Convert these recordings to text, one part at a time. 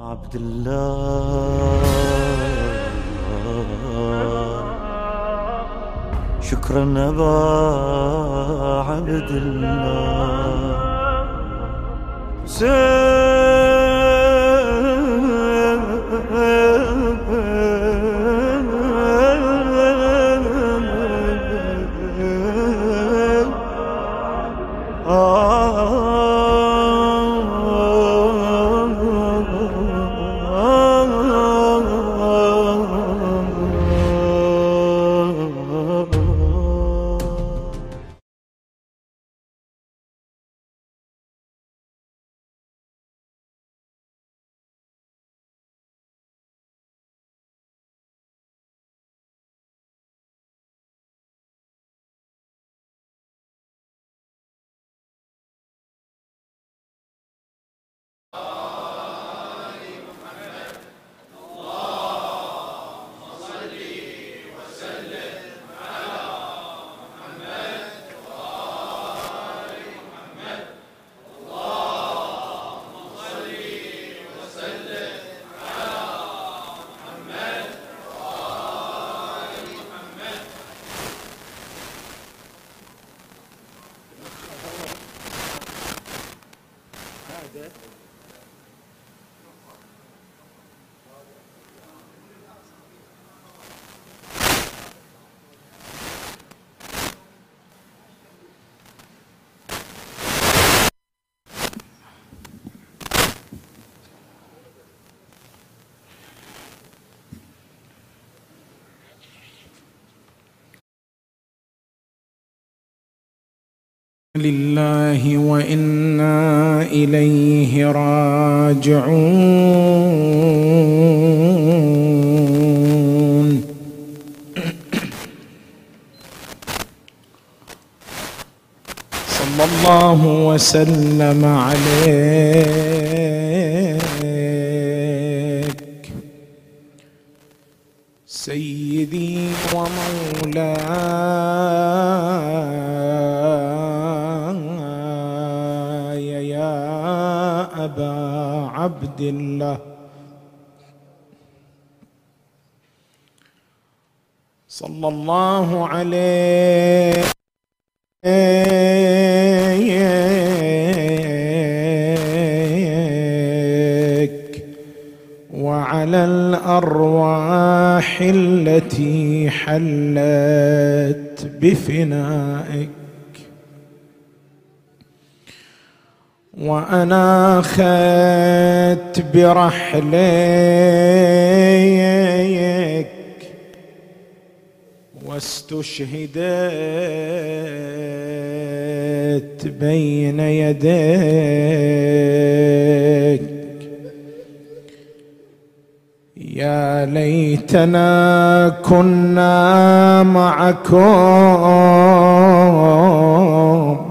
عبد الله شكرا أبا عبد الله لله وإنا إليه راجعون. صلى الله وسلم عليك سيدي ومولاي يا أبا عبد الله. صلى الله عليك وعلى الأرواح التي حلت بفنائك، وأنا أخذت برحليك واستشهدت بين يديك. يا ليتنا كنا معكم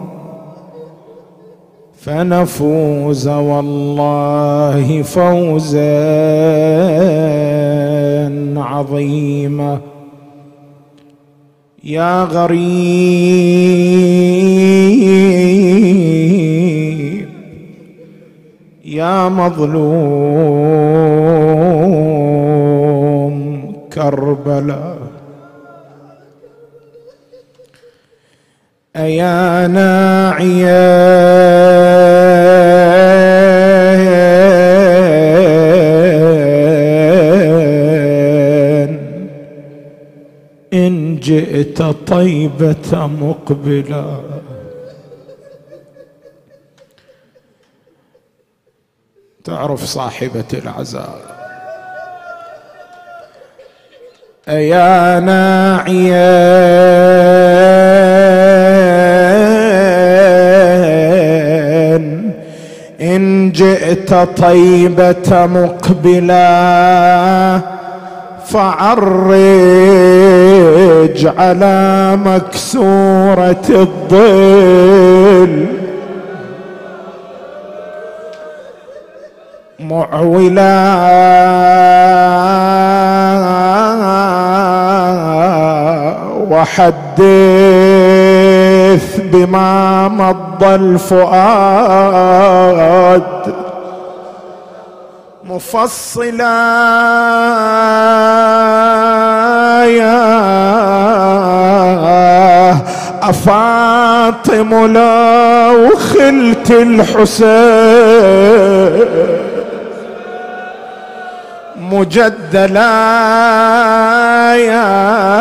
فنفوز والله فوزا عظيما. يا غريب يا مظلوم كربلاء، أيا ناعيا إن جئت طيبة مقبلا. تعرف صاحبة العزاء. أيا ناعيا إن جئت طيبة مقبلا فعرج على مكسورة الظل معولا وحدث بما مضى الفؤاد مفصلا يا أفاطم لو خلت الحسين مجدلا يا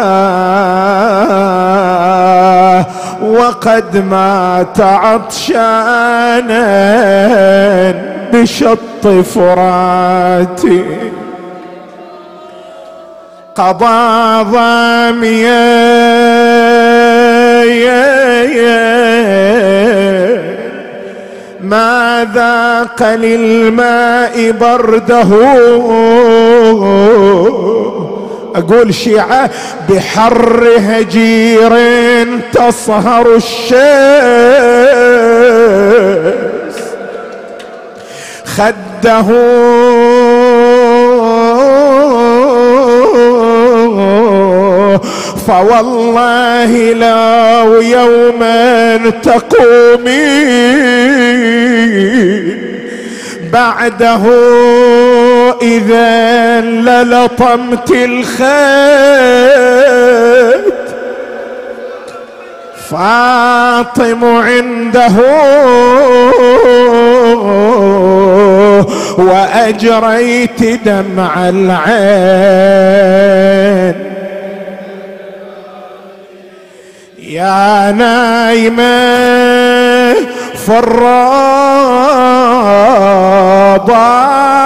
وقد مات عطشانا بشط فراتي قضى ظاميا ما ذاق للماء برده. أقول شيعة بحر هجير تصهر الشمس خده فوالله لو يوما تقومين بعده إذا للطمت الخيط فاطم عنده وأجريت دمع العين يا نايمة فالرابع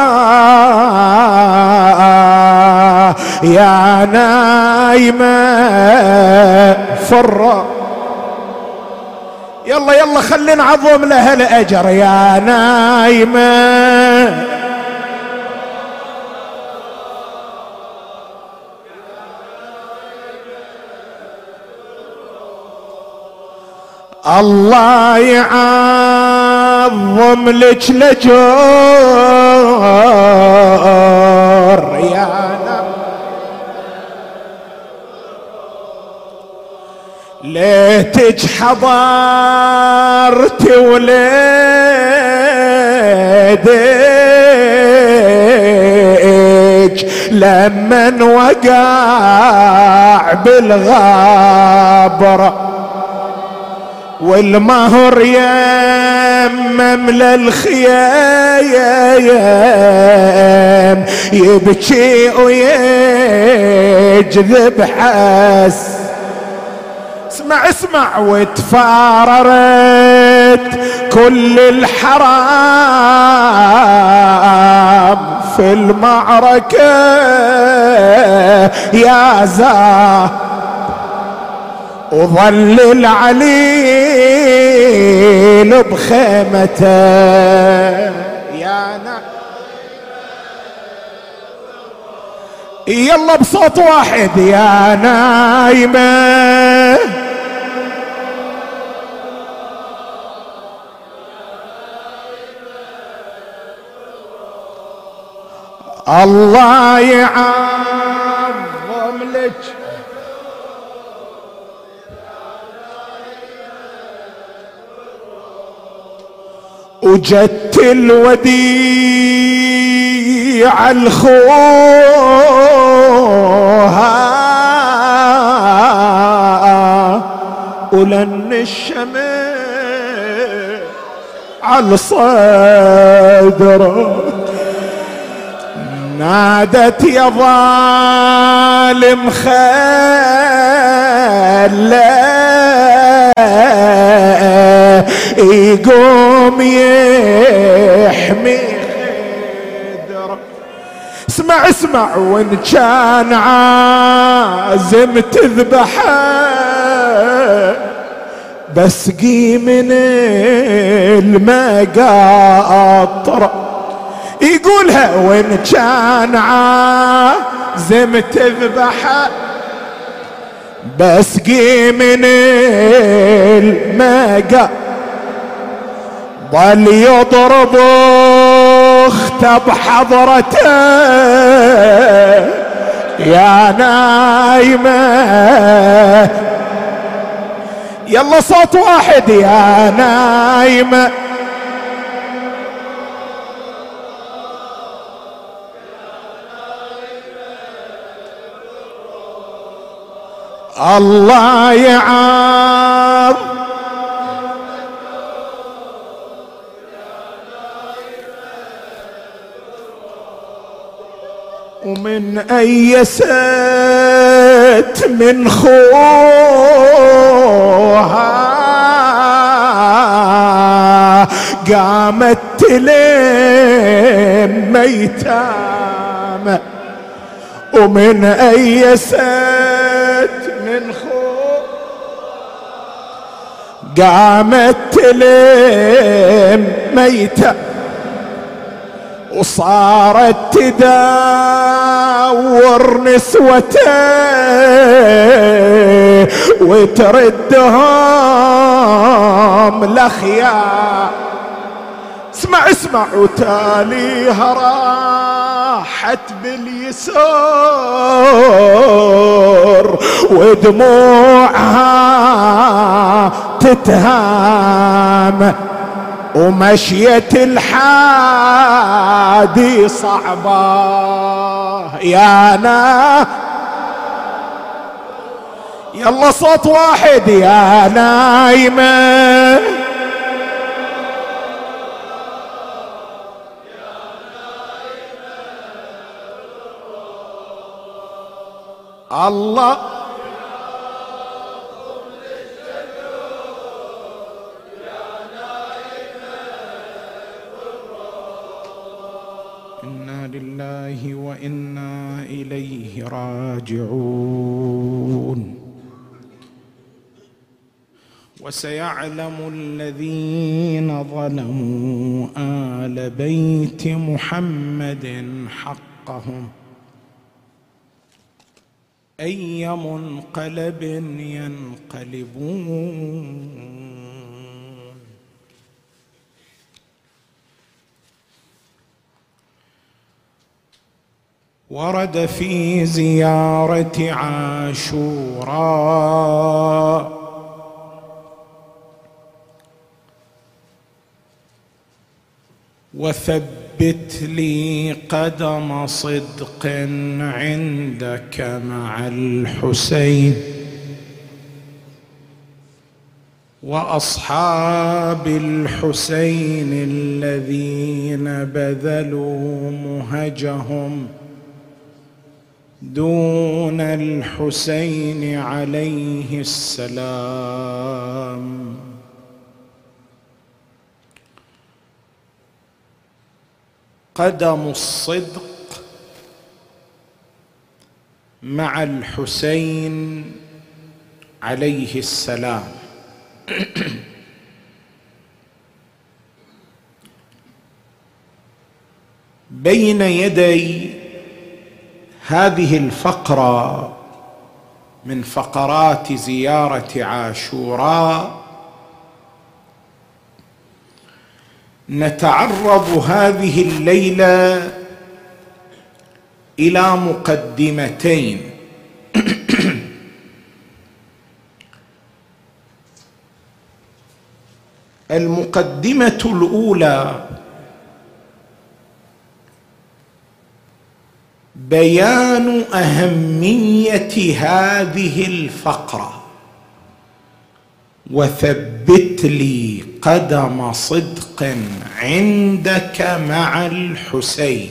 يا نايمة فالرابع يلا يلا خلينا نعظم لها الأجر يا نايمة الله يعظم لك لجور يا ليتك حضرت وليدك لمن وقع بالغابرة والمهر يمم للخيام يبكي ويجذب حس اسمع اسمع وتفاررت كل الحرام في المعركة يا زاه وظل العليل بخيمته يا يلا بصوت واحد يا نايمة الله يعظم لك وجدت الوديع الخوها ولن الشمس على صدره نادت يا ظالم خلى يقوم يحمي خدره اسمع اسمع وان كان عازم تذبحه بس قي من المقاطره يقولها وان كان عازم تذبحه بس قي من المقاطره ظل يضرب اخته بحضرته يا نايمة يلا صوت واحد يا نايمة الله يعظ ومن أيست من خوها قامت تلم ميتام ومن أيست من خوها قامت تلم ميتام وصارت تدور نسوته وتردهم لخيا. اسمع وتاليها راحت باليسار ودموعها تتهام ومشيت الحادي صعبة يا يلا صوت واحد يا نايمة الله إنا لله وإنا إليه راجعون. وسيعلم الذين ظلموا آل بيت محمد حقهم أي منقلب ينقلبون. ورد في زيارة عاشوراء وثبت لي قدم صدق عندك مع الحسين وأصحاب الحسين الذين بذلوا مهجهم دون الحسين عليه السلام. قدم الصدق مع الحسين عليه السلام. بين يدي هذه الفقرة من فقرات زيارة عاشوراء نتعرض هذه الليلة إلى مقدمتين. المقدمة الأولى بيان أهمية هذه الفقرة وثبت لي قدم صدق عندك مع الحسين.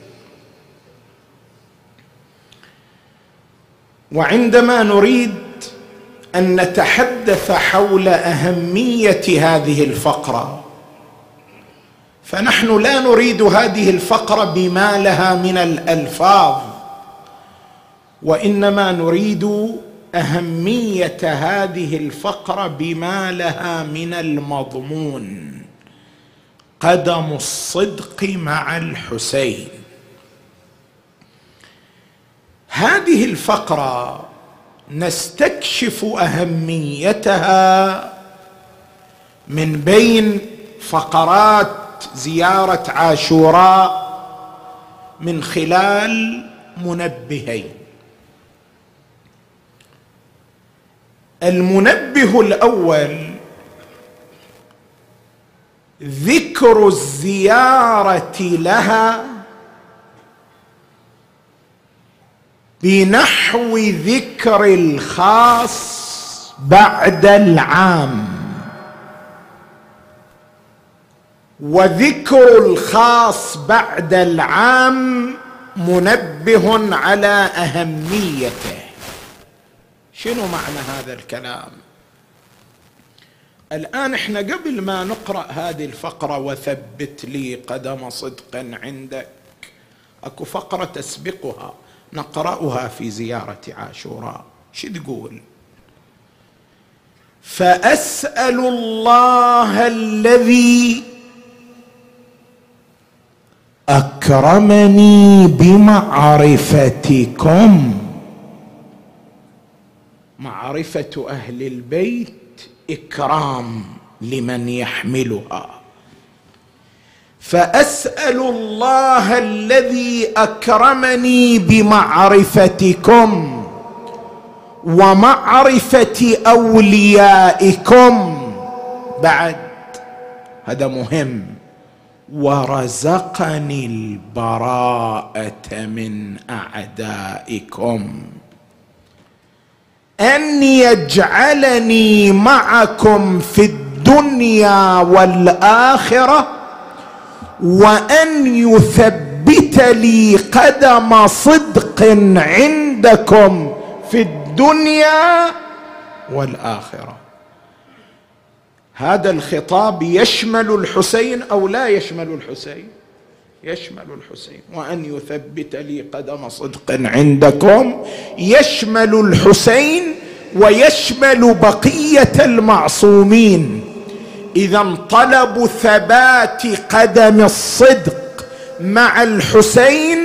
وعندما نريد أن نتحدث حول أهمية هذه الفقرة فنحن لا نريد هذه الفقرة بما لها من الألفاظ، وإنما نريد أهمية هذه الفقرة بما لها من المضمون. قدم الصدق مع الحسين. هذه الفقرة نستكشف أهميتها من بين فقرات زيارة عاشوراء من خلال منبهين. المنبه الأول ذكر الزيارة لها بنحو ذكر الخاص بعد العام، وذكر الخاص بعد العام منبه على أهميته. شنو معنى هذا الكلام؟ الآن احنا قبل ما نقرأ هذه الفقرة وثبت لي قدم صدق عندك، اكو فقرة تسبقها نقرأها في زيارة عاشوراء. شو تقول؟ فأسأل الله الذي أكرمني بمعرفتكم. معرفة أهل البيت إكرام لمن يحملها. فأسأل الله الذي أكرمني بمعرفتكم ومعرفة أوليائكم، بعد هذا مهم، ورزقني البراءة من أعدائكم، أن يجعلني معكم في الدنيا والآخرة، وأن يثبت لي قدم صدق عندكم في الدنيا والآخرة. هذا الخطاب يشمل الحسين أو لا يشمل الحسين؟ يشمل الحسين. وأن يثبت لي قدم صدق عندكم يشمل الحسين ويشمل بقية المعصومين. إذا طلب ثبات قدم الصدق مع الحسين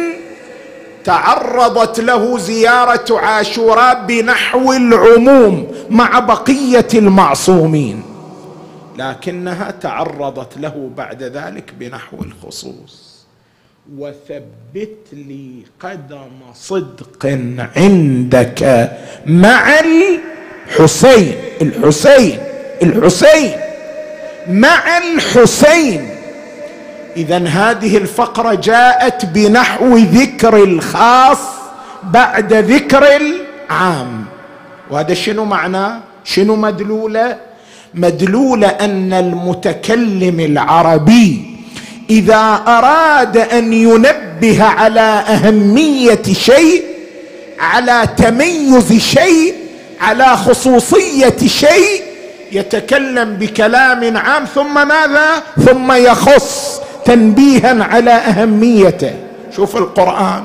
تعرضت له زيارة عاشوراء بنحو العموم مع بقية المعصومين، لكنها تعرضت له بعد ذلك بنحو الخصوص. وثبت لي قدم صدق عندك مع الحسين. الحسين مع الحسين. إذن هذه الفقرة جاءت بنحو ذكر الخاص بعد ذكر العام. وهذا شنو معناه؟ شنو مدلوله؟ مدلوله أن المتكلم العربي إذا أراد أن ينبه على أهمية شيء، على تميز شيء، على خصوصية شيء، يتكلم بكلام عام ثم ماذا؟ ثم يخص تنبيها على أهميته. شوف القرآن: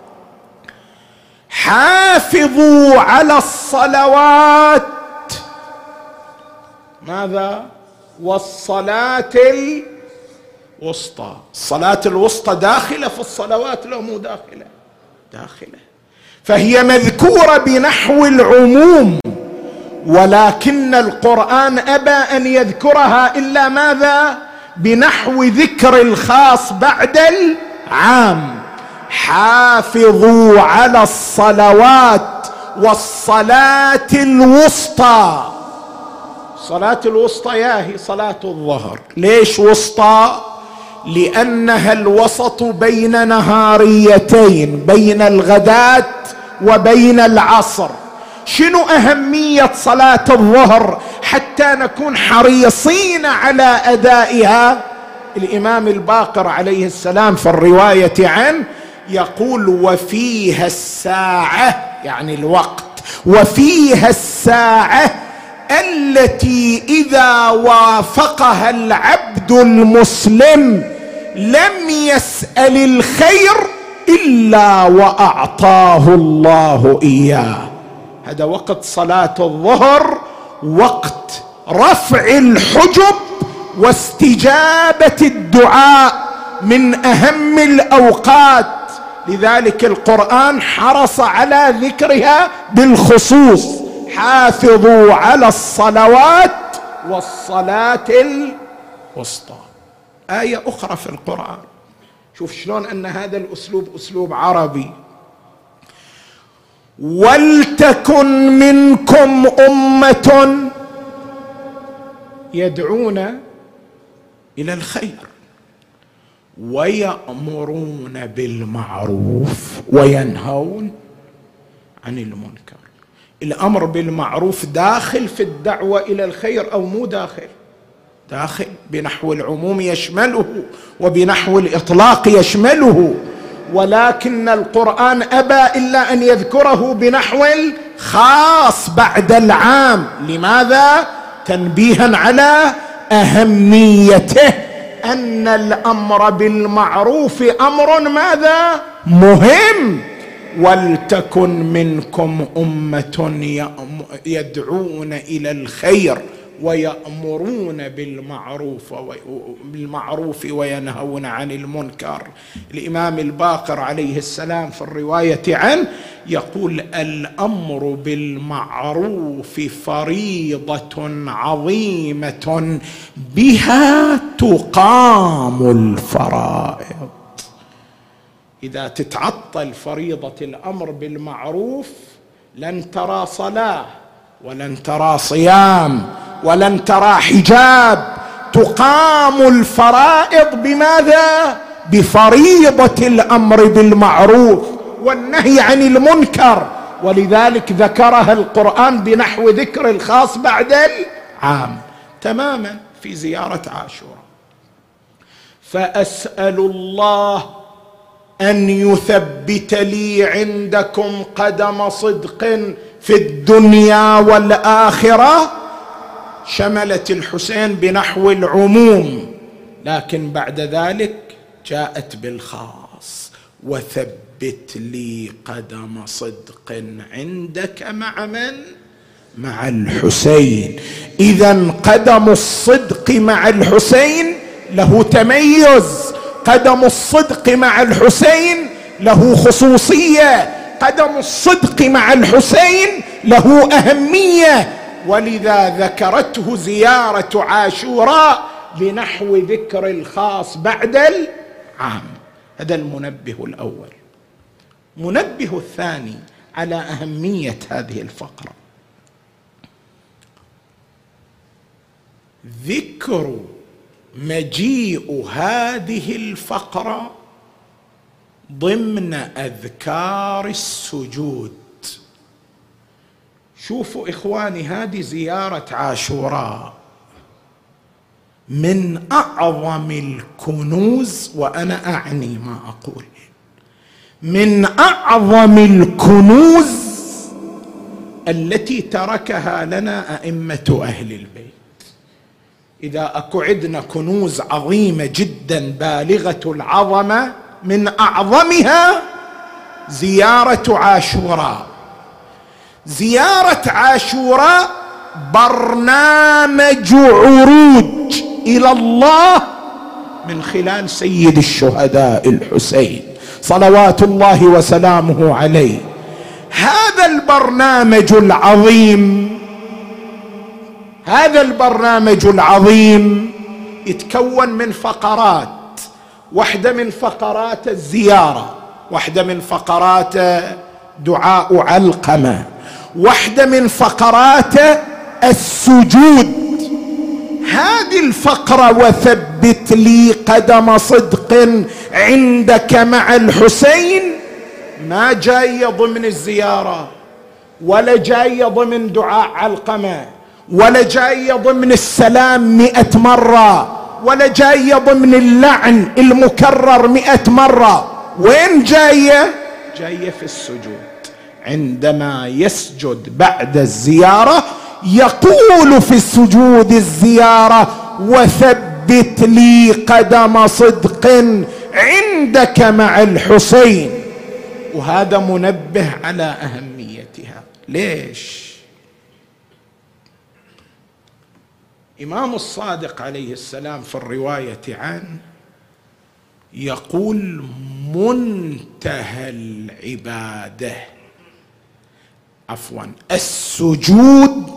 حافظوا على الصلوات، ماذا؟ والصلاة الوسطى. الصلاة الوسطى داخلة في الصلوات لو مو داخلة؟ داخلة. فهي مذكورة بنحو العموم، ولكن القرآن أبى أن يذكرها إلا ماذا؟ بنحو ذكر الخاص بعد العام. حافظوا على الصلوات والصلاة الوسطى. الصلاة الوسطى ياهي صلاة الظهر. ليش وسطى؟ لأنها الوسط بين نهاريتين، بين الغداة وبين العصر. شنو أهمية صلاة الظهر حتى نكون حريصين على أدائها؟ الإمام الباقر عليه السلام في الرواية عنه يقول: وفيها الساعة، يعني الوقت، وفيها الساعة التي إذا وافقها العبد المسلم لم يسأل الخير إلا وأعطاه الله إياه. هذا وقت صلاة الظهر، وقت رفع الحجب واستجابة الدعاء، من أهم الأوقات. لذلك القرآن حرص على ذكرها بالخصوص: حافظوا على الصلوات والصلاة الوسطى. آية أخرى في القرآن. شوف شلون أن هذا الأسلوب أسلوب عربي: ولتكن منكم أمة يدعون إلى الخير ويأمرون بالمعروف وينهون عن المنكر. الأمر بالمعروف داخل في الدعوة إلى الخير أو مو داخل؟ داخل، بنحو العموم يشمله وبنحو الإطلاق يشمله، ولكن القرآن أبى إلا أن يذكره بنحو الخاص بعد العام. لماذا؟ تنبيها على أهميته، أن الأمر بالمعروف أمر ماذا؟ مهم. ولتكن منكم أمة يدعون إلى الخير ويأمرون بالمعروف وينهون عن المنكر. الإمام الباقر عليه السلام في الرواية عنه يقول: الأمر بالمعروف فريضة عظيمة بها تقام الفرائض. إذا تتعطل فريضة الأمر بالمعروف لن ترى صلاة ولن ترى صيام ولن ترى حجاب. تقام الفرائض بماذا؟ بفريضة الأمر بالمعروف والنهي عن المنكر، ولذلك ذكرها القرآن بنحو ذكر الخاص بعد العام. تماما في زيارة عاشوراء. فأسأل الله أن يثبت لي عندكم قدم صدق في الدنيا والآخرة. شملت الحسين بنحو العموم، لكن بعد ذلك جاءت بالخاص: وثبت لي قدم صدق عندك مع من؟ مع الحسين. إذن قدم الصدق مع الحسين له تميز، قدم الصدق مع الحسين له خصوصية، قدم الصدق مع الحسين له أهمية، ولذا ذكرته زيارة عاشوراء بنحو ذكر الخاص بعد العام. هذا المنبه الأول. منبه الثاني على أهمية هذه الفقرة: ذكر مجيء هذه الفقرة ضمن أذكار السجود. شوفوا إخواني، هذه زيارة عاشوراء من أعظم الكنوز، وأنا أعني ما أقول، من أعظم الكنوز التي تركها لنا أئمة أهل البيت. إذا أكو عندنا كنوز عظيمة جدا بالغة العظمة، من أعظمها زيارة عاشوراء. زيارة عاشوراء برنامج عروج إلى الله من خلال سيد الشهداء الحسين صلوات الله وسلامه عليه. هذا البرنامج العظيم، هذا البرنامج العظيم يتكون من فقرات. واحدة من فقرات الزيارة، واحدة من فقرات دعاء علقمة، واحدة من فقرات السجود. هذه الفقرة وثبت لي قدم صدق عندك مع الحسين ما جاية ضمن الزيارة، ولا جاية ضمن دعاء علقمة، ولا جاية ضمن السلام 100 مرة، ولا جاية ضمن اللعن المكرر 100 مرة. وين جاية؟ جاية في السجود. عندما يسجد بعد الزيارة يقول في السجود الزيارة: وثبت لي قدم صدق عندك مع الحسين. وهذا منبه على أهميتها. ليش؟ إمام الصادق عليه السلام في الرواية عنه يقول: منتهى العبادة، عفوا، السجود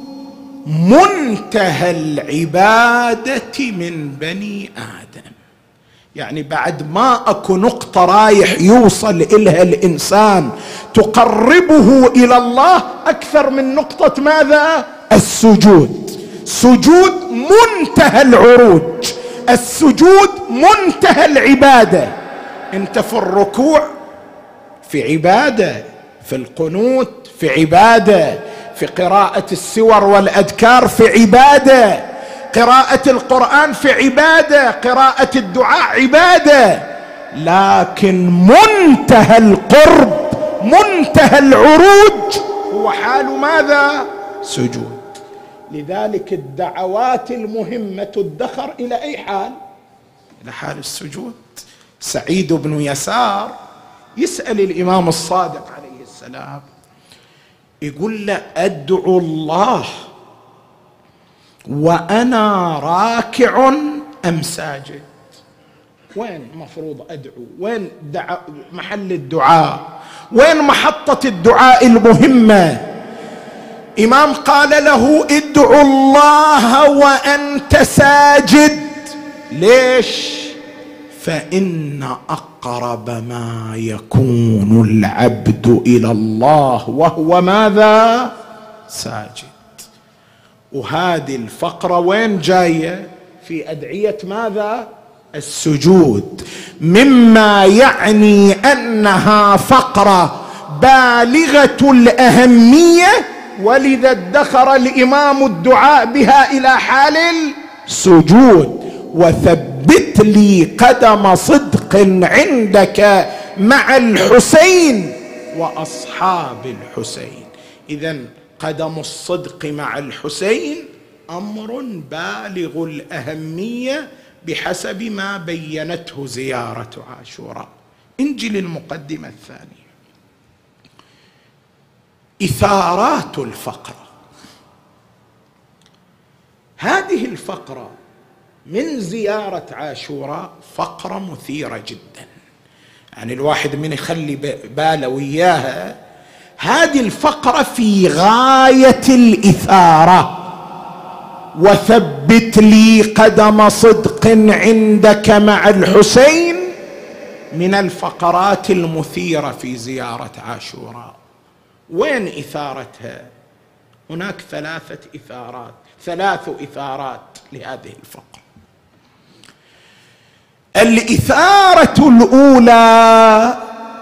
منتهى العبادة من بني آدم. يعني بعد ما أكو نقطة رايح يوصل إلها الإنسان تقربه إلى الله أكثر من نقطة ماذا؟ السجود. سجود منتهى العروج، السجود منتهى العبادة. انت في الركوع في عبادة، في القنوت في عبادة، في قراءة السور والأذكار في عبادة، قراءة القرآن في عبادة، قراءة الدعاء عبادة، لكن منتهى القرب منتهى العروج هو حال ماذا؟ سجود. لذلك الدعوات المهمة تدخر إلى أي حال؟ إلى حال السجود. سعيد بن يسار يسأل الإمام الصادق عليه السلام، يقول له أدعو الله وأنا راكع أم ساجد؟ وين مفروض أدعو؟ وين محل الدعاء؟ وين محطة الدعاء المهمة؟ إمام قال له ادعو الله وأنت ساجد. ليش؟ فإن أقرب ما يكون العبد إلى الله وهو ماذا؟ ساجد. وهذه الفقرة وين جاية؟ في أدعية ماذا؟ السجود، مما يعني أنها فقرة بالغة الأهمية، ولذا ادخر الإمام الدعاء بها إلى حال السجود. وثبت لي قدم صدق عندك مع الحسين وأصحاب الحسين. إذن قدم الصدق مع الحسين أمر بالغ الأهمية بحسب ما بينته زيارة عاشوراء. انجي للمقدمة الثانية، إثارات الفقرة. هذه الفقرة من زيارة عاشوراء فقرة مثيرة جدا، يعني الواحد من يخلي باله وياها. هذه الفقرة في غاية الإثارة. وثبت لي قدم صدق عندك مع الحسين من الفقرات المثيرة في زيارة عاشوراء. وين إثارتها؟ هناك ثلاث إثارات لهذه الفقرة. الإثارة الأولى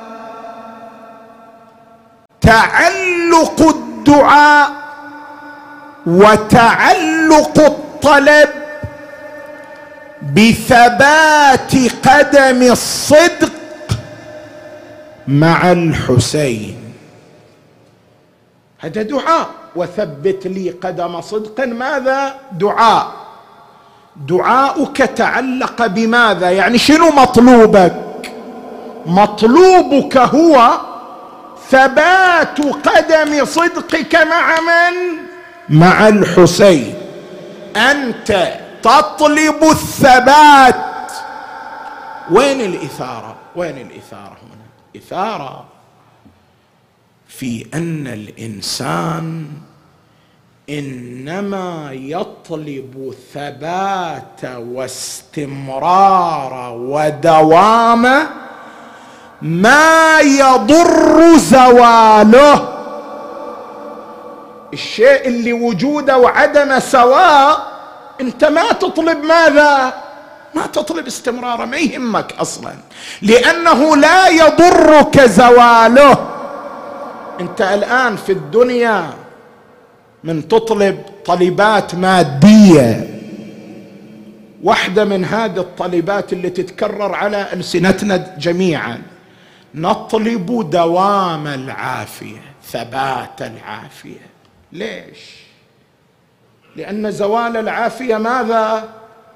تعلق الدعاء وتعلق الطلب بثبات قدم الصدق مع الحسين. هذا دعاء. وثبت لي قدم صدق، ماذا؟ دعاء. دعاؤك تعلق بماذا؟ يعني شنو مطلوبك؟ مطلوبك هو ثبات قدم صدقك مع من؟ مع الحسين. أنت تطلب الثبات. وين الإثارة؟ وين الإثارة هنا؟ إثارة في أن الإنسان إنما يطلب ثبات واستمرار ودوام ما يضر زواله. الشيء اللي وجوده وعدمه سواء، انت ما تطلب ماذا؟ ما تطلب استمراره، ما يهمك اصلا، لانه لا يضرك زواله. انت الان في الدنيا من تطلب طلبات ماديه، واحده من هذه الطلبات اللي تتكرر على ألسنتنا جميعا، نطلب دوام العافيه، ثبات العافيه. ليش؟ لأن زوال العافية ماذا؟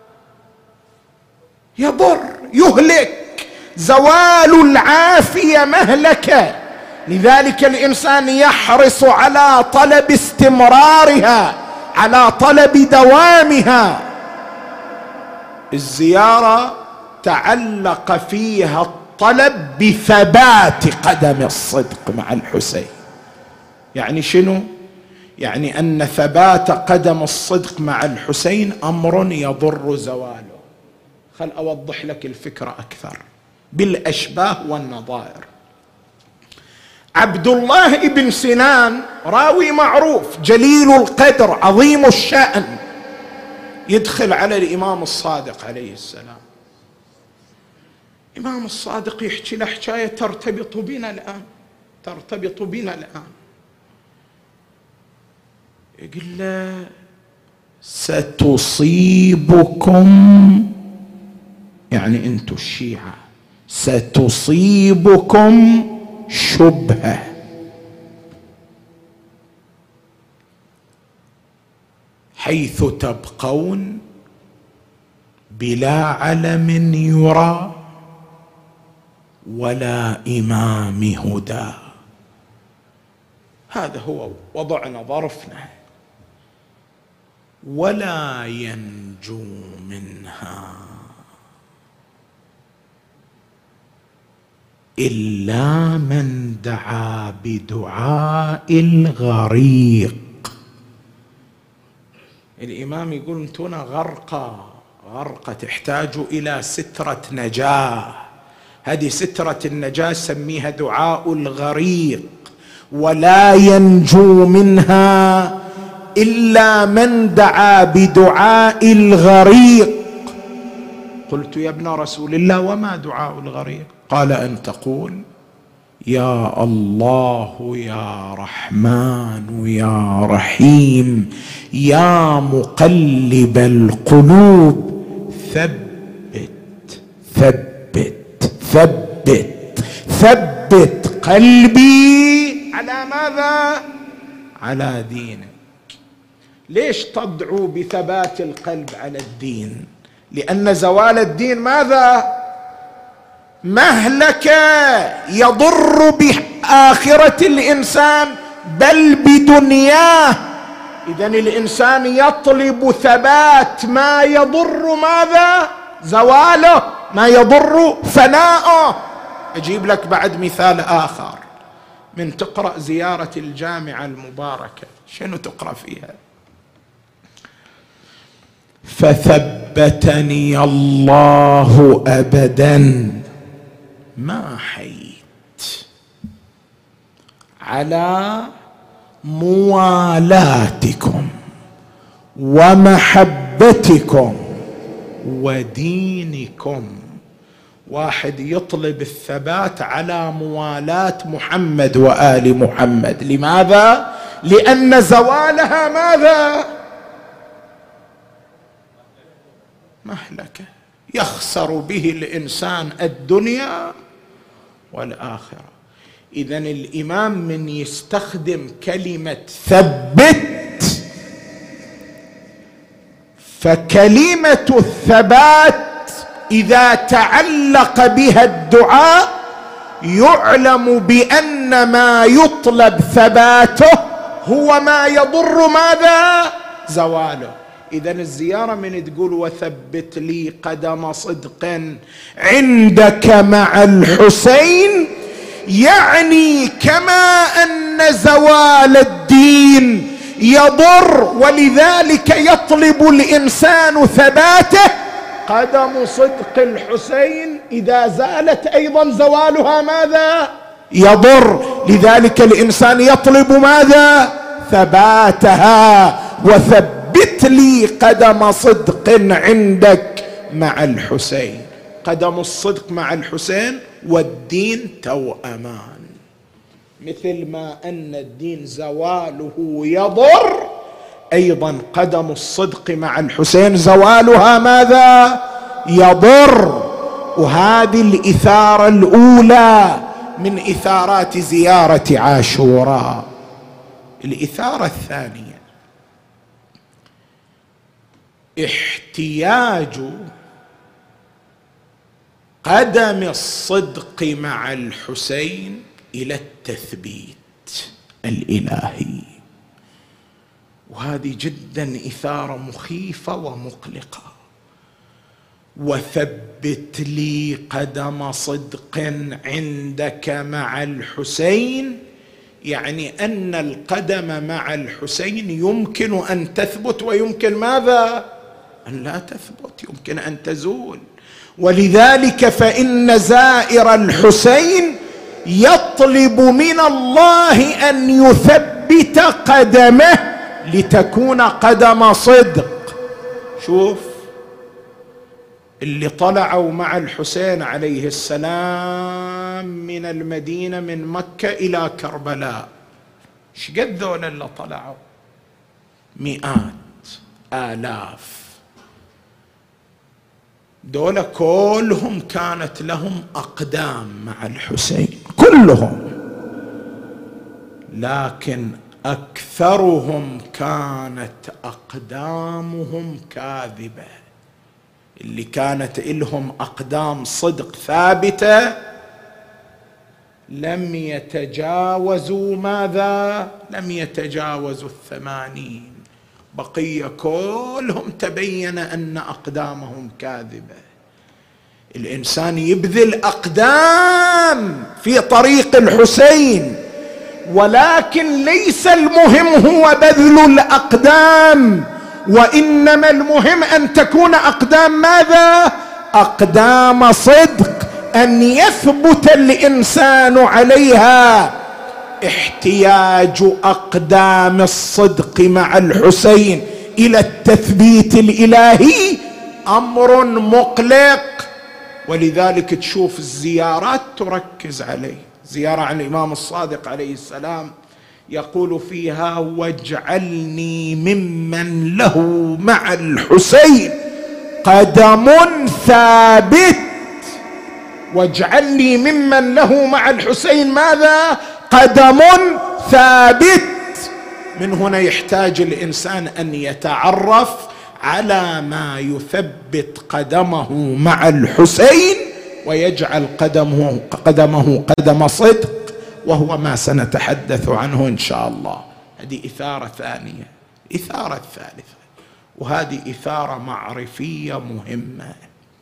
يضر، يهلك. زوال العافية مهلكة. لذلك الإنسان يحرص على طلب استمرارها، على طلب دوامها. الزيارة تعلق فيها الطلب بثبات قدم الصدق مع الحسين. يعني شنو؟ يعني أن ثبات قدم الصدق مع الحسين أمر يضر زواله. خل أوضح لك الفكرة أكثر بالأشباه والنظائر. عبد الله بن سنان راوي معروف جليل القدر عظيم الشأن، يدخل على الإمام الصادق عليه السلام. الإمام الصادق يحكي له حكاية ترتبط بنا الآن. ترتبط بنا الآن. يقول له ستصيبكم، يعني أنتم الشيعة ستصيبكم شبهة حيث تبقون بلا علم يرى ولا إمام هدى. هذا هو وضعنا ظرفنا. ولا ينجو منها إلا من دعا بدعاء الغريق. الإمام يقول انتونا غرقة تحتاجوا إلى سترة نجاة. هذه سترة النجاة سميها دعاء الغريق. ولا ينجو منها إلا من دعا بدعاء الغريق. قلت يا ابن رسول الله وما دعاء الغريق؟ قال أن تقول يا الله يا رحمن يا رحيم يا مقلب القلوب ثبت ثبت ثبت ثبت قلبي على ماذا؟ على دينك. ليش تدعو بثبات القلب على الدين؟ لأن زوال الدين ماذا؟ مهلكة يضر بآخرة الإنسان بل بدنياه. إذن الإنسان يطلب ثبات ما يضر ماذا؟ زواله، ما يضر فناؤه. أجيب لك بعد مثال آخر. من تقرأ زيارة الجامعة المباركة شنو تقرأ فيها؟ فثبتني الله أبدا ما حييت على موالاتكم ومحبتكم ودينكم. واحد يطلب الثبات على موالاة محمد وآل محمد. لماذا؟ لأن زوالها ماذا؟ مهلكة يخسر به الإنسان الدنيا والآخرة. إذن الإمام من يستخدم كلمة ثبت، فكلمة الثبات إذا تعلق بها الدعاء يعلم بأن ما يطلب ثباته هو ما يضر ماذا؟ زواله. إذن الزيارة من تقول وثبت لي قدم صدق عندك مع الحسين، يعني كما أن زوال الدين يضر ولذلك يطلب الإنسان ثباته، قدم صدق الحسين إذا زالت أيضا زوالها ماذا؟ يضر. لذلك الإنسان يطلب ماذا؟ ثباتها. وثبت لي قدم صدق عندك مع الحسين. قدم الصدق مع الحسين والدين توأمان. مثل ما أن الدين زواله يضر، أيضا قدم الصدق مع الحسين زوالها ماذا؟ يضر. وهذه الإثارة الأولى من إثارات زيارة عاشوراء. الإثارة الثانية احتياج قدم الصدق مع الحسين إلى التثبيت الإلهي. وهذه جدا إثارة مخيفة ومقلقة. وثبت لي قدم صدق عندك مع الحسين، يعني أن القدم مع الحسين يمكن أن تثبت ويمكن ماذا؟ أن لا تثبت، يمكن أن تزول. ولذلك فإن زائر الحسين يطلب من الله أن يثبت قدمه لتكون قدم صدق. شوف اللي طلعوا مع الحسين عليه السلام من المدينة من مكة إلى كربلاء، شقد ذولا اللي طلعوا؟ مئات آلاف. دول كلهم كانت لهم أقدام مع الحسين كلهم، لكن أكثرهم كانت أقدامهم كاذبة. اللي كانت لهم أقدام صدق ثابتة لم يتجاوزوا ماذا؟ لم يتجاوزوا 80. بقية كلهم تبين أن أقدامهم كاذبة. الإنسان يبذل أقدام في طريق الحسين، ولكن ليس المهم هو بذل الأقدام، وإنما المهم أن تكون أقدام ماذا؟ أقدام صدق، أن يثبت الإنسان عليها. احتياج أقدام الصدق مع الحسين إلى التثبيت الإلهي أمر مقلق، ولذلك تشوف الزيارات تركز عليه. زيارة عن الإمام الصادق عليه السلام يقول فيها: واجعلني ممن له مع الحسين قدم ثابت. واجعلني ممن له مع الحسين ماذا؟ قدم ثابت. من هنا يحتاج الإنسان أن يتعرف على ما يثبت قدمه مع الحسين ويجعل قدمه قدم صدق، وهو ما سنتحدث عنه إن شاء الله. هذه إثارة ثانية. إثارة الثالثة، وهذه إثارة معرفية مهمة: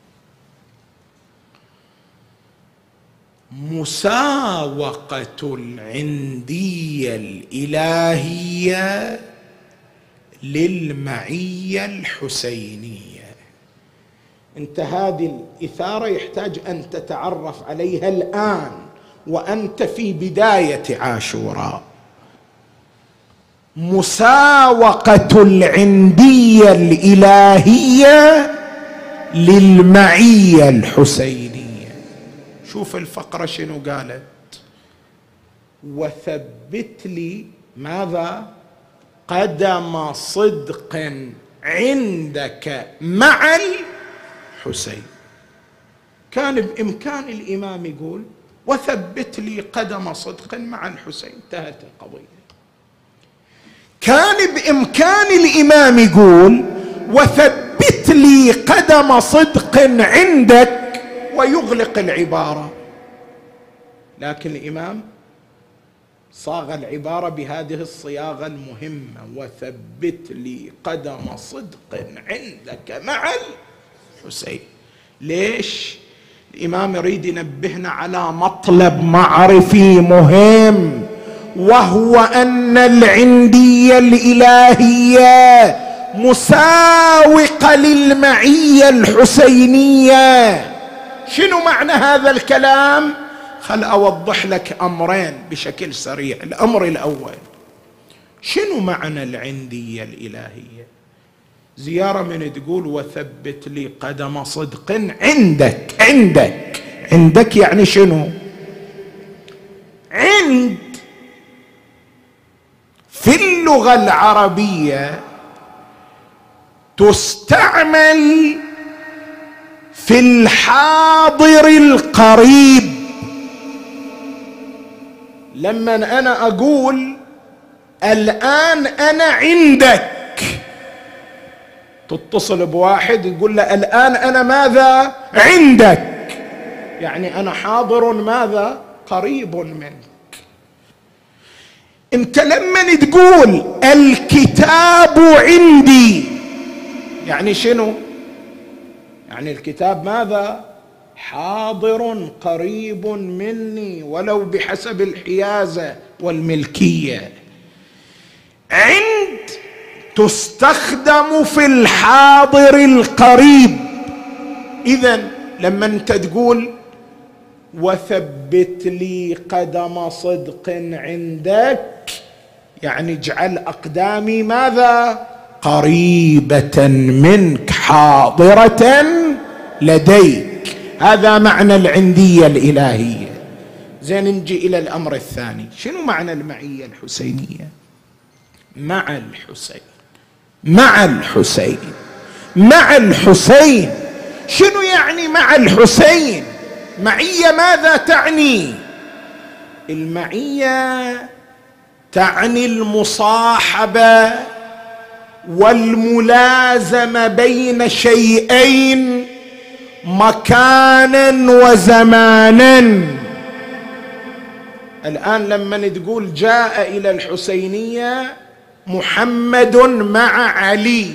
مساوقة العندية الإلهية للمعية الحسينية. انت هذه الإثارة يحتاج أن تتعرف عليها الآن وأنت في بداية عاشوراء. مساوقة العندية الإلهية للمعية الحسينية. شوف الفقرة شنو قالت: وثبت لي ماذا؟ قدم صدق عندك مع الحسين. كان بإمكان الإمام يقول: وثبت لي قدم صدق مع الحسين، انتهت القضية. كان بإمكان الإمام يقول: وثبت لي قدم صدق عندك، ويغلق العبارة. لكن الإمام صاغ العبارة بهذه الصياغة المهمة: وثبت لي قدم صدق عندك مع الحسين. ليش؟ الإمام يريد ينبهنا على مطلب معرفي مهم، وهو أن العندية الإلهية مساوقة للمعية الحسينية. شنو معنى هذا الكلام؟ خل أوضح لك أمرين بشكل سريع. الأمر الأول: شنو معنى العندية الإلهية؟ زيارة من تقول: وثبت لي قدم صدق عندك. عندك يعني شنو؟ عند في اللغة العربية تستعمل في الحاضر القريب. لما أنا أقول الآن أنا عندك، تتصل بواحد يقول له الآن أنا ماذا؟ عندك، يعني أنا حاضر ماذا؟ قريب منك. أنت لما تقول الكتاب عندي، يعني شنو؟ يعني الكتاب ماذا؟ حاضر قريب مني ولو بحسب الحيازة والملكية. عند تستخدم في الحاضر القريب. إذن لما أنت تقول وثبت لي قدم صدق عندك، يعني اجعل أقدامي ماذا؟ قريبة منك، حاضرة لديك. هذا معنى العندية الإلهية. زين نجي إلى الأمر الثاني. شنو معنى المعية الحسينية؟ مع الحسين، مع الحسين، مع الحسين. شنو يعني مع الحسين؟ معية ماذا تعني؟ المعية تعني المصاحبة والملازمة بين شيئين مكانا وزمانا. الآن لما تقول جاء إلى الحسينية محمد مع علي،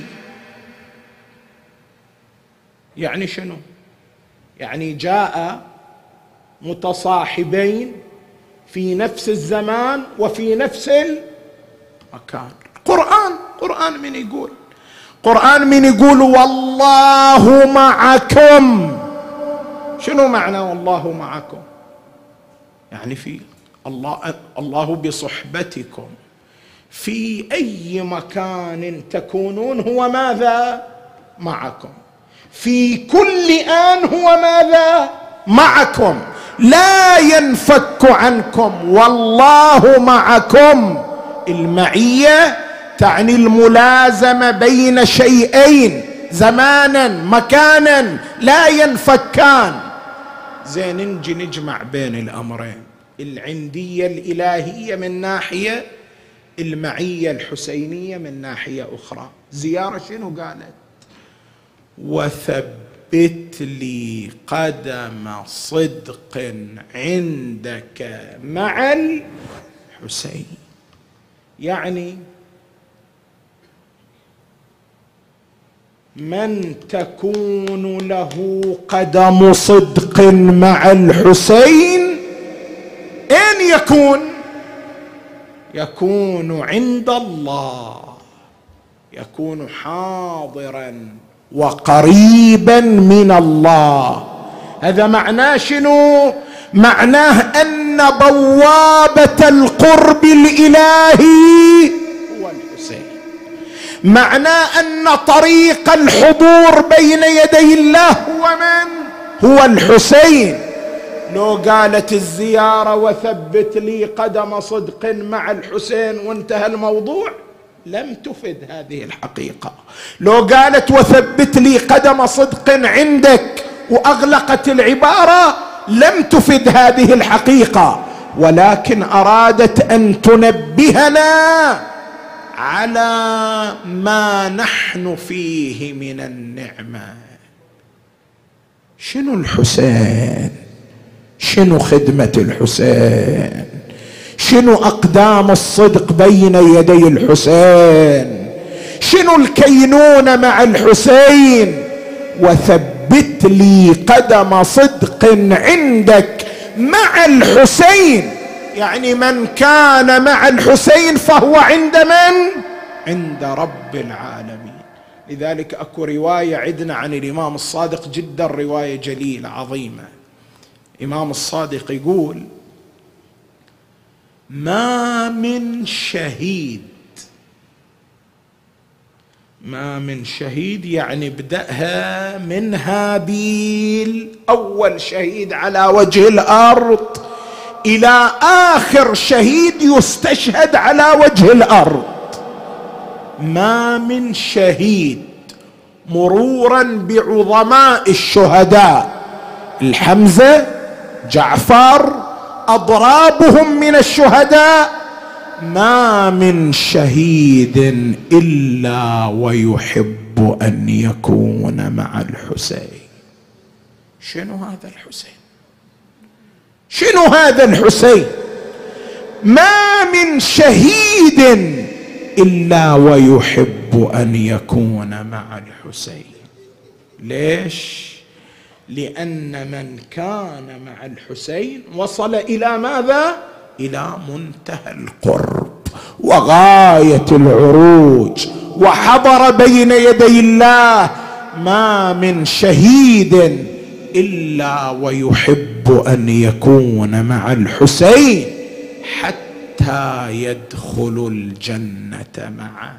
يعني شنو؟ يعني جاء متصاحبين في نفس الزمان وفي نفس المكان. قرآن من يقول، قرآن من يقول والله معكم. شنو معنى والله معكم؟ يعني في الله بصحبتكم في أي مكان تكونون هو ماذا؟ معكم. في كل آن هو ماذا؟ معكم، لا ينفك عنكم. والله معكم. المعية تعني الملازمة بين شيئين زمانا مكانا لا ينفكان. زين نجي نجمع بين الأمرين، العندية الإلهية من ناحية، المعية الحسينية من ناحية أخرى. زيارة شنو قالت؟ وثبت لي قدم صدق عندك مع الحسين. يعني من تكون له قدم صدق مع الحسين أين يكون؟ يكون عند الله، يكون حاضرا وقريبا من الله. هذا معناه شنو؟ معناه أن بوابة القرب الإلهي هو الحسين. معناه أن طريق الحضور بين يدي الله هو من؟ هو الحسين. لو قالت الزيارة وثبت لي قدم صدق مع الحسين وانتهى الموضوع لم تفد هذه الحقيقة. لو قالت وثبت لي قدم صدق عندك وأغلقت العبارة لم تفد هذه الحقيقة، ولكن أرادت أن تنبهنا على ما نحن فيه من النعمة. شنو الحسين؟ شنو خدمة الحسين؟ شنو أقدام الصدق بين يدي الحسين؟ شنو الكينونة مع الحسين؟ وثبت لي قدم صدق عندك مع الحسين، يعني من كان مع الحسين فهو عند من؟ عند رب العالمين. لذلك أكو رواية عندنا عن الإمام الصادق جدا رواية جليلة عظيمة. الإمام الصادق يقول ما من شهيد، ما من شهيد يعني بدأها من هابيل أول شهيد على وجه الأرض إلى آخر شهيد يستشهد على وجه الأرض. ما من شهيد مرورا بعظماء الشهداء، الحمزة، جعفر، أضرابهم من الشهداء، ما من شهيد إلا ويحب أن يكون مع الحسين. شنو هذا الحسين؟ شنو هذا الحسين؟ ما من شهيد إلا ويحب أن يكون مع الحسين. ليش؟ لأن من كان مع الحسين وصل إلى ماذا؟ إلى منتهى القرب وغاية العروج وحضر بين يدي الله. ما من شهيد إلا ويحب أن يكون مع الحسين حتى يدخل الجنة معه.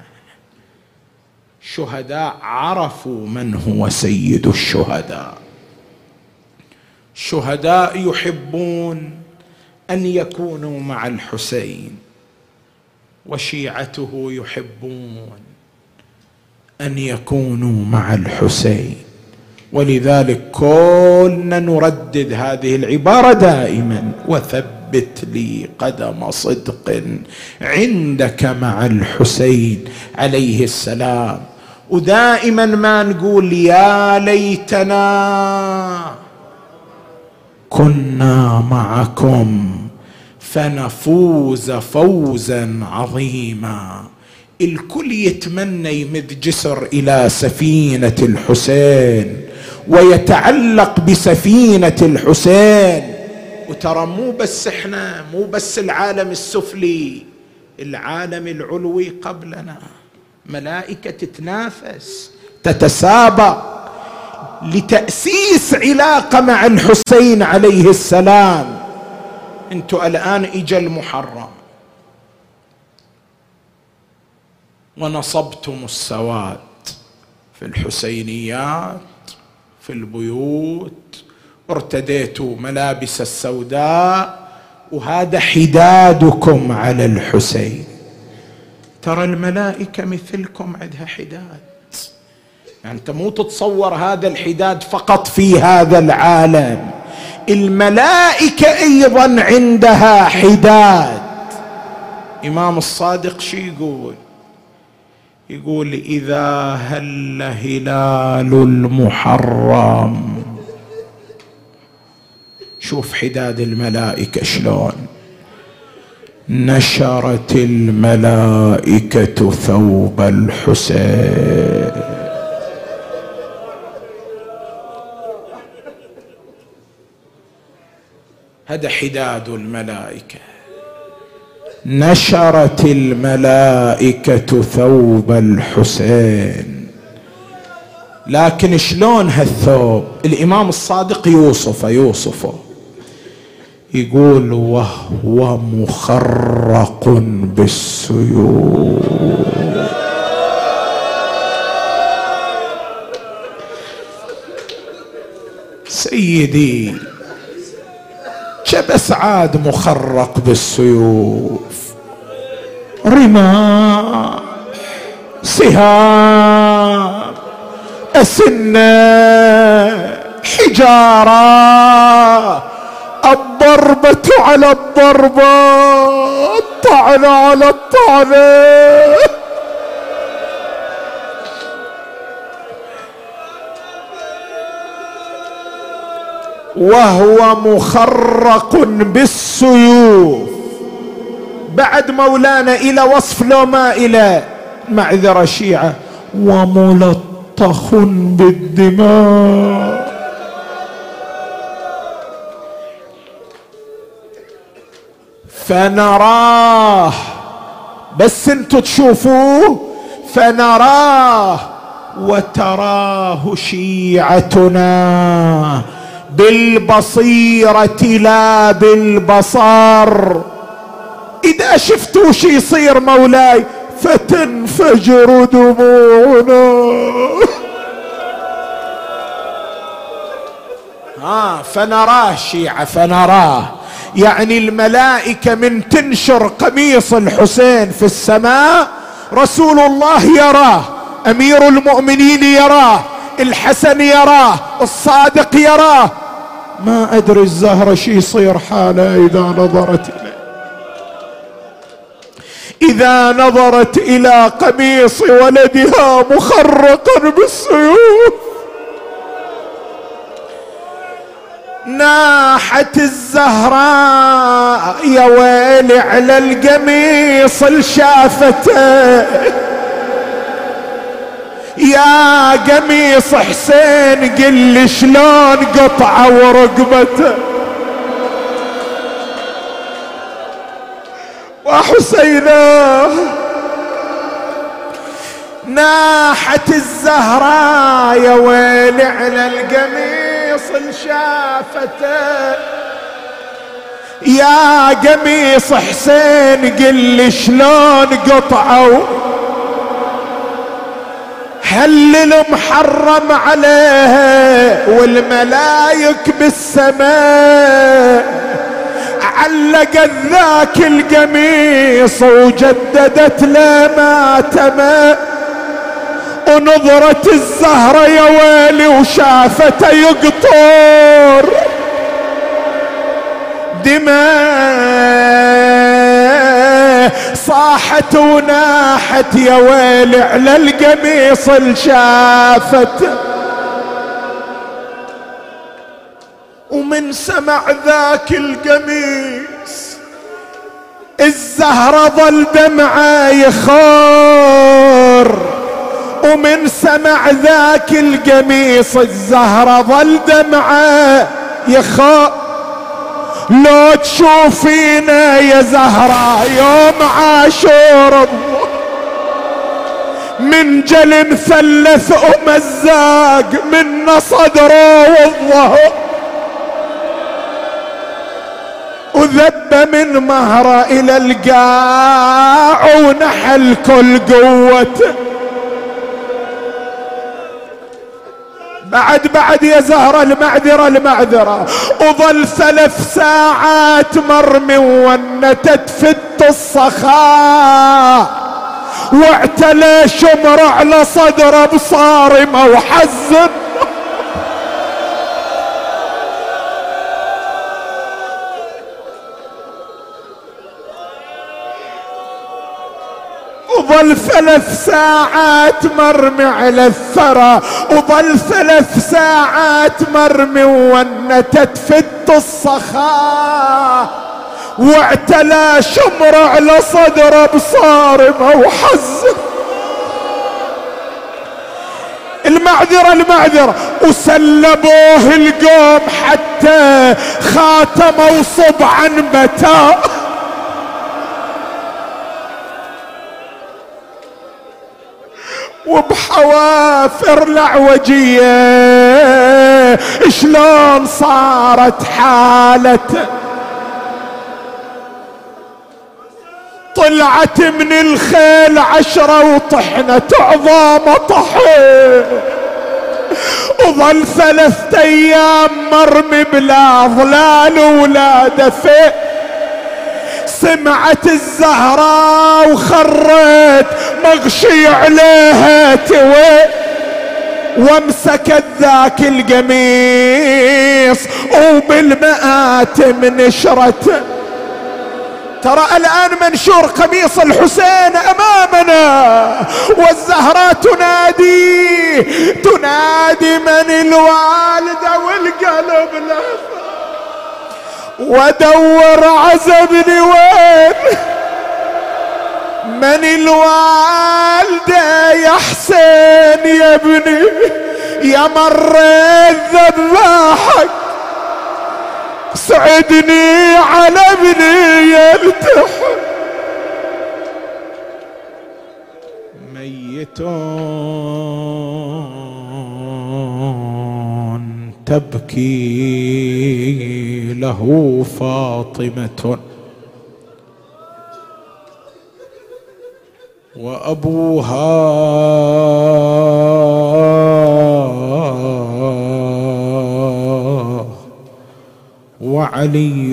شهداء عرفوا من هو سيد الشهداء. شهداء يحبون أن يكونوا مع الحسين، وشيعته يحبون أن يكونوا مع الحسين. ولذلك كلنا نردد هذه العبارة دائما: وثبت لي قدم صدق عندك مع الحسين عليه السلام. ودائما ما نقول: يا ليتنا كنا معكم فنفوز فوزا عظيما. الكل يتمنى يمد جسر إلى سفينة الحسين ويتعلق بسفينة الحسين. وترى مو بس احنا، مو بس العالم السفلي، العالم العلوي قبلنا ملائكة تتنافس تتسابق لتأسيس علاقة مع الحسين عليه السلام. انتوا الآن اجا المحرم ونصبتم السواد في الحسينيات، في البيوت، ارتديتوا ملابس السوداء، وهذا حدادكم على الحسين. ترى الملائكة مثلكم عندها حداد، يعني انت مو تتصور هذا الحداد فقط في هذا العالم، الملائكة ايضا عندها حداد. امام الصادق شي يقول: اذا هل هلال المحرم، شوف حداد الملائكة شلون، نشرت الملائكة ثوب الحسين. هذا حداد الملائكة، نشرت الملائكة ثوب الحسين. لكن شلون هالثوب؟ الإمام الصادق يوصفه يقول: وهو مخرق بالسيوف. سيدي شبث عاد مخرق بالسيوف، رماح، سهام، أسنة، حجارة، الضربة على الضربة، الطعنة على الطعنة. وهو مخرق بالسيوف. بعد مولانا إلى وصف لو ما إلى معذرة شيعة: وملطخ بالدماء. فنراه، بس انتوا تشوفوه، فنراه وتراه شيعتنا بالبصيرة لا بالبصر. إذا شفتوا شي يصير مولاي فتنفجر دموعنا. فنراه شيعة، فنراه يعني الملائكة من تنشر قميص الحسين في السماء، رسول الله يراه، أمير المؤمنين يراه، الحسن يراه، الصادق يراه. ما أدري الزهرة شي يصير حاله إذا نظرت إليه، إذا نظرت إلى قميص ولدها مخرقا بالسيوف. ناحت الزهراء يا ويلي على القميص الشافته، يا قميص حسين قل لي شلون قطعه ورقبته. وحسينا ناحت الزهراء يا ويلي على القميص الشافته، يا قميص حسين قل لي شلون قطعه. هل المحرم عليها والملايك بالسماء علقت ذاك القميص وجددت له ماتمه، ونظرت الزهرة يا ويلي وشافته يقطر دماء، صاحت وناحت يا ويلي على القميص اللي شافته. ومن سمع ذاك القميص الزهرة ظل دمعه يخور، ومن سمع ذاك القميص الزهرة ظل دمعه يخور. لو تشوفينا يا زهرة يوم عاشور من جل مثلث ومزاق من صدره والظهر، وذب من مهره الى القاع ونحل كل قوته. بعد يا زهرة المعذرة، وظل 3 ساعات مرمي ونتت فت الصخاء، واعتلى شمر على صدره بصارمه وحزن. وظل 3 ساعات مرمي على الثرى، وظل 3 ساعات مرمي ونتت فت الصخاء، واعتلى شمر على صدره بصارمه وحزن. المعذرة وسلبوه القوم حتى خاتمه وصبعا بتا، وبحوافر العوجية شلون صارت حالته. طلعت من الخيل 10 وطحنت عظامه طحن، وظل 3 أيام مرمي بلا ظلال ولا دفء. سمعت الزهراء وخرت مغشي عليها توي، وامسكت ذاك القميص وبالمآتم نشرته. ترى الآن منشور قميص الحسين أمامنا، والزهراء تنادي من الوالدة والقلب لفظ، ودور عزبني وين من الوالدة يا حسين يا ابني، يا مريت ذباحك سعدني على ابني يلتحم. ميتون تبكي له فاطمة، وأبوها وعلي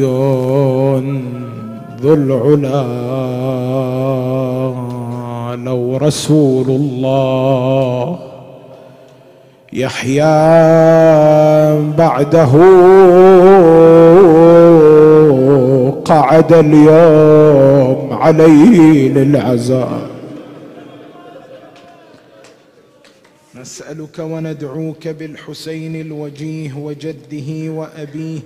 ذو العلا. لو رسول الله يحيى بعده قعد اليوم عليه للعزاء. نسألك وندعوك بالحسين الوجيه وجده وأبيه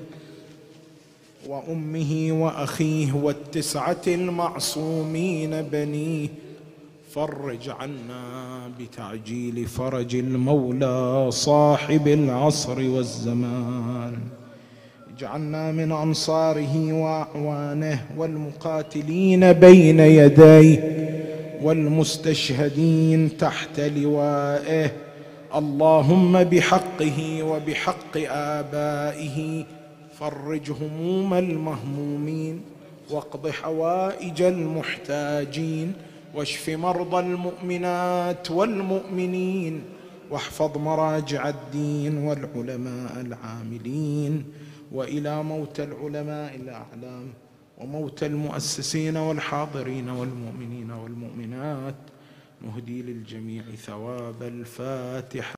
وأمه وأخيه والتسعة المعصومين بنيه، فرج عنا بتعجيل فرج المولى صاحب العصر والزمان. اجعلنا من أنصاره وأعوانه والمقاتلين بين يديه والمستشهدين تحت لوائه. اللهم بحقه وبحق آبائه فرج هموم المهمومين، واقض حوائج المحتاجين، واشف مرضى المؤمنات والمؤمنين، واحفظ مراجع الدين والعلماء العاملين. وإلى موتى العلماء الأعلام وموتى المؤسسين والحاضرين والمؤمنين والمؤمنات، نهدي للجميع ثواب الفاتحة.